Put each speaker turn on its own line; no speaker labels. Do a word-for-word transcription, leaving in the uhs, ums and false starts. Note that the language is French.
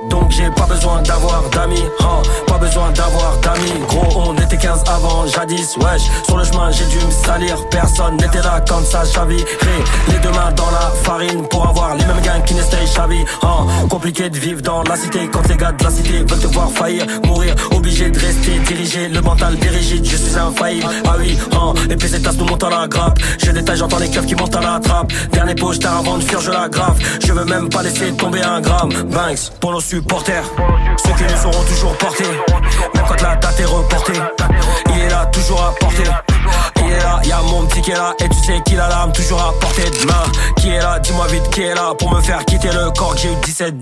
Donc j'ai pas besoin d'avoir d'amis, hein, pas besoin d'avoir d'amis. Gros on était quinze avant, jadis, wesh. Sur le chemin j'ai dû me salir, personne n'était là quand ça chavirait. Les deux mains dans la farine pour avoir les mêmes gains qui n'estaient chavis, hein. Compliqué de vivre dans la cité quand les gars de la cité veulent te voir faillir, mourir, obligé de rester dirigé, le mental dirigide, je suis infaillible. Ah oui, hein, et puis ces tasses nous montent à la grappe. Je détaille, j'entends les keufs qui montent à la trappe. Dernier poche tard avant de fuir, je la grave. Je veux même pas laisser tomber un gramme. Banks pour nos supporters, ceux qui nous auront toujours portés. Même quand la date est reportée, il est là toujours à porter. Il est là, y'a mon petit qui est là. Et tu sais qu'il a l'âme toujours à portée de main. Qui est là, dis-moi vite qui est là pour me faire quitter le corps que j'ai eu dix-sept